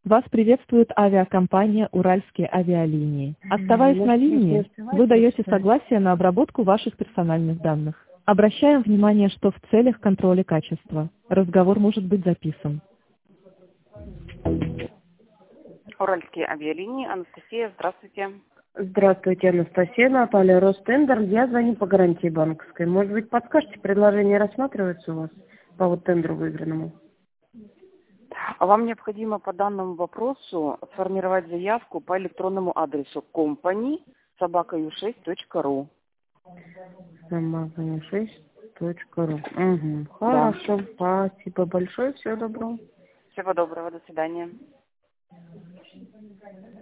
Вас приветствует авиакомпания «Уральские авиалинии». Оставаясь на линии, вы даете согласие на обработку ваших персональных данных. Обращаем внимание, что в целях контроля качества разговор может быть записан. Уральские авиалинии. Анастасия, здравствуйте. Здравствуйте, Анастасия, Наталья, Ростендер. Я звоню по гарантии банковской. Может быть, подскажете, предложение рассматривается у вас по вот тендеру выигранному? А вам необходимо по данному вопросу сформировать заявку по электронному адресу company@u6.ru. Самогон6.ру. Угу. Да. Хорошо, спасибо большое, всего доброго. Всего доброго, до свидания.